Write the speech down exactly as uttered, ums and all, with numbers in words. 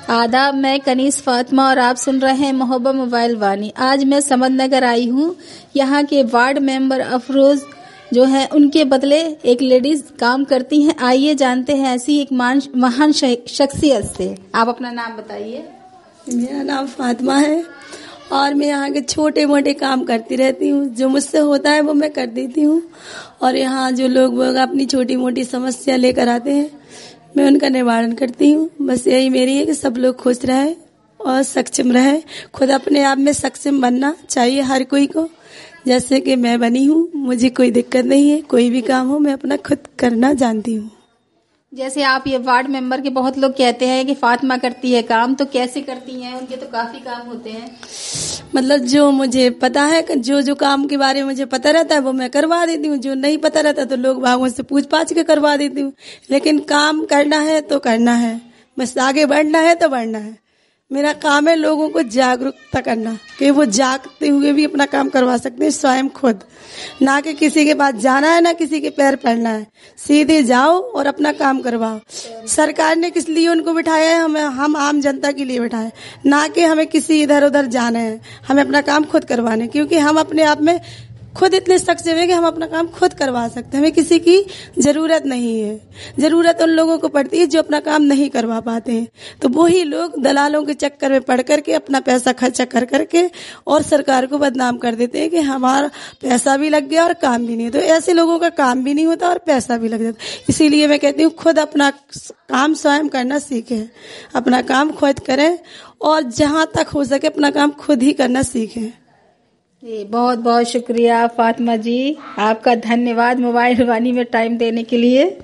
आदाब, मैं कनीस फातिमा और आप सुन रहे हैं मोहब्बत मोबाइल वानी। आज मैं समदनगर आई हूँ। यहाँ के वार्ड मेंबर अफरोज जो है उनके बदले एक लेडीज काम करती हैं। आइए जानते हैं ऐसी एक महान शख्सियत से। आप अपना नाम बताइए। मेरा नाम फातिमा है और मैं यहाँ के छोटे मोटे काम करती रहती हूँ। जो मुझसे होता है वो मैं कर देती हूँ और यहाँ जो लोग अपनी छोटी मोटी समस्या लेकर आते हैं मैं उनका निवारण करती हूँ। बस यही मेरी है कि सब लोग खुश रहे और सक्षम रहे। खुद अपने आप में सक्षम बनना चाहिए हर कोई को, जैसे कि मैं बनी हूँ। मुझे कोई दिक्कत नहीं है, कोई भी काम हो मैं अपना खुद करना जानती हूँ। जैसे आप ये वार्ड मेंबर के बहुत लोग कहते हैं कि फातिमा करती है काम, तो कैसे करती हैं? उनके तो काफी काम होते हैं। मतलब जो मुझे पता है, जो जो काम के बारे में मुझे पता रहता है वो मैं करवा देती हूँ। जो नहीं पता रहता तो लोग भागों से पूछ पाछ के करवा देती हूँ। लेकिन काम करना है तो करना है, बस आगे बढ़ना है तो बढ़ना है। मेरा काम है लोगों को जागरूकता करना कि वो जागते हुए भी अपना काम करवा सकते हैं स्वयं खुद, ना कि किसी के पास जाना है ना किसी के पैर पड़ना है। सीधे जाओ और अपना काम करवाओ। सरकार ने किस लिए उनको बिठाया है? हमें हम आम जनता के लिए बिठाए, ना कि हमें किसी इधर उधर जाना है। हमें अपना काम खुद करवाना है, क्योंकि हम अपने आप में खुद इतने सक्षम है कि हम अपना काम खुद करवा सकते हैं। हमें किसी की जरूरत नहीं है। जरूरत उन लोगों को पड़ती है जो अपना काम नहीं करवा पाते हैं। तो वही लोग दलालों के चक्कर में पड़ करके अपना पैसा खर्चा कर करके और सरकार को बदनाम कर देते हैं कि हमारा पैसा भी लग गया और काम भी नहीं। तो ऐसे लोगों का काम भी नहीं होता और पैसा भी लग जाता। इसीलिए मैं कहती हूँ खुद अपना काम स्वयं करना सीखें, अपना काम खुद करें और जहां तक हो सके अपना काम खुद ही करना सीखें। जी बहुत बहुत शुक्रिया फातिमा जी, आपका धन्यवाद मोबाइल वानी में टाइम देने के लिए।